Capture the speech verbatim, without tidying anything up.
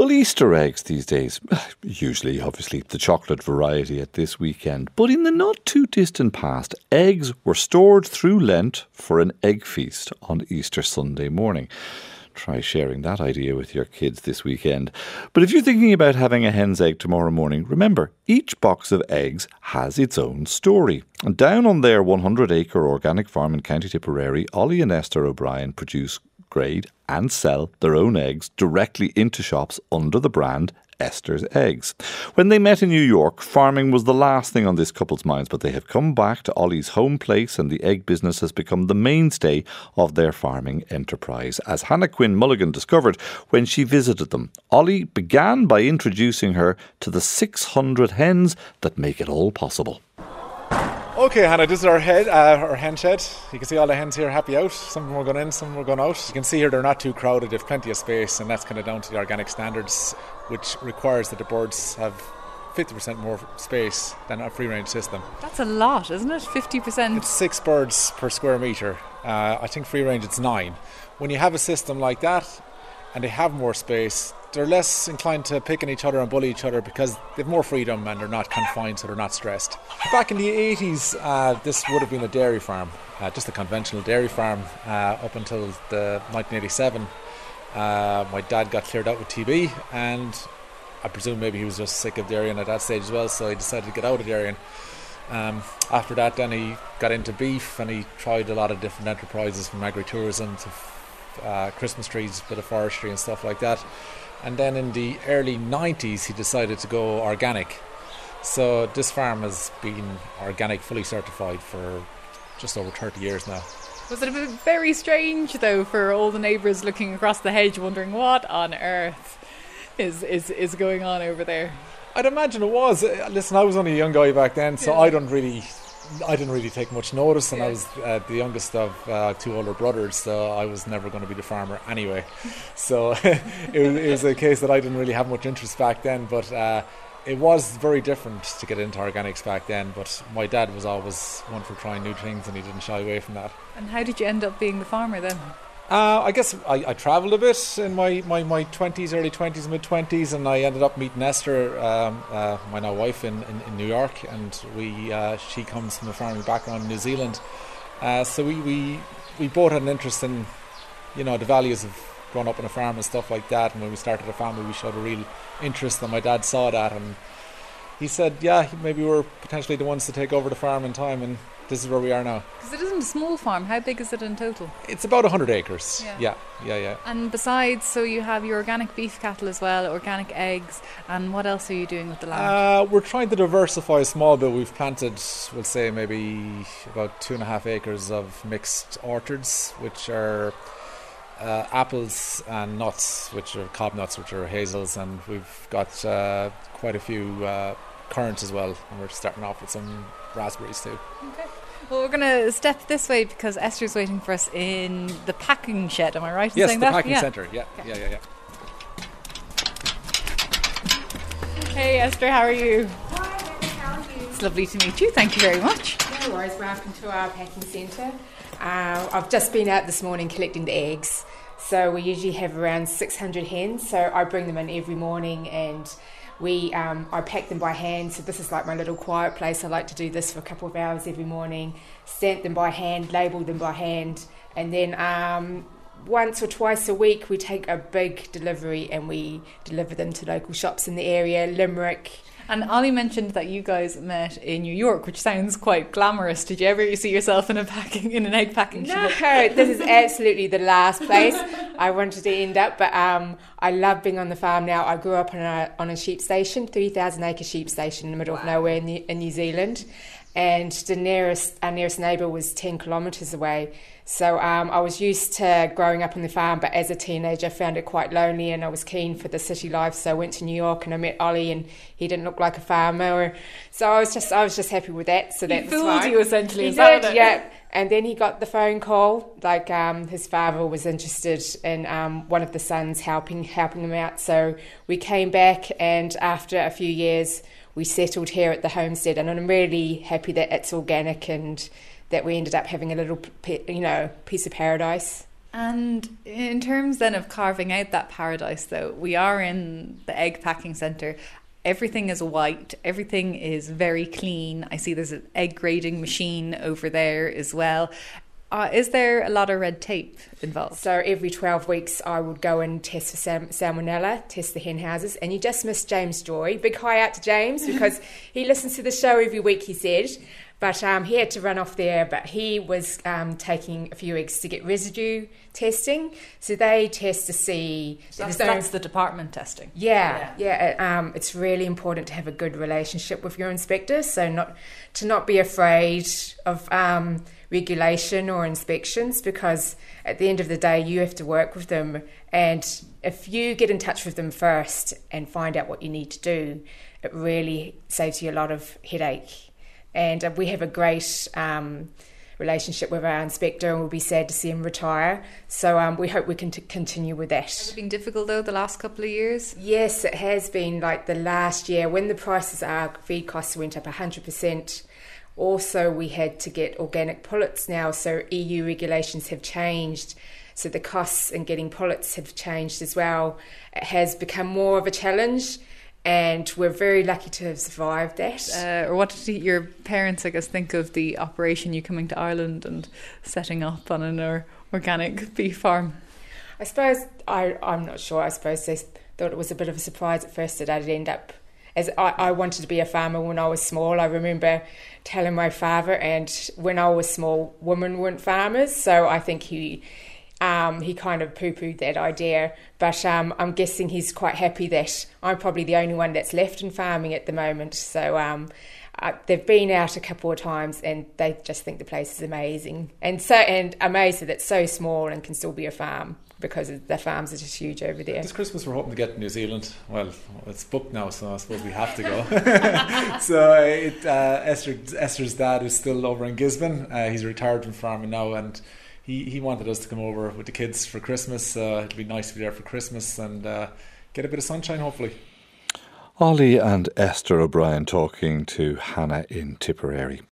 Well, Easter eggs these days, usually obviously the chocolate variety at this weekend, but in the not too distant past, eggs were stored through Lent for an egg feast on Easter Sunday morning. Try sharing that idea with your kids this weekend. But if you're thinking about having a hen's egg tomorrow morning, remember, each box of eggs has its own story. And down on their one hundred acre organic farm in County Tipperary, Ollie and Esther O'Brien produce, grade and sell their own eggs directly into shops under the brand Esther's Eggs. When they met in New York, farming was the last thing on this couple's minds, but they have come back to Ollie's home place and the egg business has become the mainstay of their farming enterprise, as Hannah Quinn Mulligan discovered when she visited them. Ollie began by introducing her to the six hundred hens that make it all possible. Okay, Hannah, this is our head, uh, our hen shed. You can see all the hens here happy out. Some of them are going in, some of them are going out. You can see here they're not too crowded, they've plenty of space, and that's kind of down to the organic standards, which requires that the birds have fifty percent more space than a free-range system. That's a lot, isn't it? fifty percent? It's six birds per square metre. Uh, I think free-range it's nine. When you have a system like that, and they have more space, they're less inclined to pick on each other and bully each other because they've more freedom and they're not confined, so they're not stressed. Back in the eighties, uh, this would have been a dairy farm, uh, just a conventional dairy farm, uh, up until the nineteen eighty-seven. Uh, my dad got cleared out with T B, and I presume maybe he was just sick of dairying at that stage as well, so he decided to get out of dairying. Um, after that, then he got into beef, and he tried a lot of different enterprises, from agritourism to uh, Christmas trees, bit of forestry and stuff like that. And then in the early nineties, he decided to go organic. So this farm has been organic, fully certified for just over thirty years now. Was it a bit very strange, though, for all the neighbours looking across the hedge wondering what on earth is, is, is going on over there? I'd imagine it was. Listen, I was only a young guy back then, so yeah. I don't really... I didn't really take much notice, and yeah. I was uh, the youngest of uh, two older brothers, so I was never going to be the farmer anyway. So it, was, it was a case that I didn't really have much interest back then, but uh, it was very different to get into organics back then. But my dad was always one for trying new things, and he didn't shy away from that. And how did you end up being the farmer then? Uh, I guess I, I travelled a bit in my, my, my twenties, early twenties, mid twenties, and I ended up meeting Esther, um, uh, my now wife, in, in, in New York, and we uh, she comes from a farming background in New Zealand. Uh, so we, we we both had an interest in, you know, the values of growing up on a farm and stuff like that. And when we started a family, we showed a real interest, and my dad saw that, and he said, yeah, maybe we're potentially the ones to take over the farm in time, and this is where we are now. Because it isn't a small farm. How big is it in total? It's about one hundred acres. Yeah. yeah, yeah, yeah. And besides, so you have your organic beef cattle as well, organic eggs, and what else are you doing with the land? Uh, we're trying to diversify a small bit. We've planted, we'll say, maybe about two and a half acres of mixed orchards, which are uh, apples and nuts, which are cob nuts, which are hazels, and we've got uh, quite a few uh, currants as well, and we're starting off with some raspberries too. Okay. Well, we're going to step this way because Esther's waiting for us in the packing shed. Am I right in yes, saying the that? Yes, the packing yeah. centre. Yeah, okay. yeah, yeah, yeah. Hey, Esther, how are you? Hi, how are you? It's lovely to meet you. Thank you very much. No worries. Welcome to our packing centre. Uh, I've just been out this morning collecting the eggs. So we usually have around six hundred hens. So I bring them in every morning, and We, um, I pack them by hand, so this is like my little quiet place. I like to do this for a couple of hours every morning, stamp them by hand, label them by hand, and then um, once or twice a week we take a big delivery and we deliver them to local shops in the area, Limerick. And Ollie mentioned that you guys met in New York, which sounds quite glamorous. Did you ever see yourself in a packing in an egg packing No, shop? this is absolutely the last place I wanted to end up. But um, I love being on the farm now. I grew up on a on a sheep station, three thousand acre sheep station in the middle wow. of nowhere in, the, in New Zealand, and the nearest our nearest neighbour was ten kilometres away. So um, I was used to growing up on the farm, but as a teenager I found it quite lonely, and I was keen for the city life. So I went to New York and I met Ollie, and he didn't look like a farmer. So I was just I was just happy with that. So that he was fooled fine. you essentially. He is did, that it? yeah. And then he got the phone call, like um, his father was interested in um, one of the sons helping helping him out. So we came back, and after a few years, we settled here at the homestead. And I'm really happy that it's organic and that we ended up having a little, you know, piece of paradise. And in terms then of carving out that paradise, though, we are in the egg packing centre. Everything is white. Everything is very clean. I see there's an egg grading machine over there as well. Uh, is there a lot of red tape involved? So every twelve weeks I would go and test for sal- salmonella, test the hen houses, and you just missed James Joy. Big hi out to James because he listens to the show every week, he said. But um, he had to run off there, but he was um, taking a few eggs to get residue testing. So they test to see... That's, that's the department testing. Yeah, yeah. yeah um, it's really important to have a good relationship with your inspector, so not to not be afraid of um, regulation or inspections, because at the end of the day, you have to work with them. And if you get in touch with them first and find out what you need to do, it really saves you a lot of headache. And uh, we have a great um, relationship with our inspector, and we'll be sad to see him retire. So um, we hope we can t- continue with that. Has it been difficult, though, the last couple of years? Yes, it has been. Like the last year, when the prices, our feed costs went up one hundred percent. Also, we had to get organic pullets now, so E U regulations have changed. So the costs in getting pullets have changed as well. It has become more of a challenge. And we're very lucky to have survived that. Uh, or what did your parents, I guess, think of the operation, you coming to Ireland and setting up on an or, organic beef farm? I suppose, I, I'm not sure, I suppose they thought it was a bit of a surprise at first that I'd end up, as I, I wanted to be a farmer when I was small. I remember telling my father, and when I was small, women weren't farmers, so I think he... Um, he kind of poo-pooed that idea, but um, I'm guessing he's quite happy that I'm probably the only one that's left in farming at the moment. So um, uh, they've been out a couple of times, and they just think the place is amazing, and so and amazed that it's so small and can still be a farm, because the farms are just huge over there. This Christmas we're hoping to get to New Zealand. Well, it's booked now, so I suppose we have to go. so uh, it, uh, Esther, Esther's dad is still over in Gisborne. Uh, he's retired from farming now, and He he wanted us to come over with the kids for Christmas. Uh, it'll be nice to be there for Christmas and uh, get a bit of sunshine, hopefully. Ollie and Esther O'Brien talking to Hannah in Tipperary.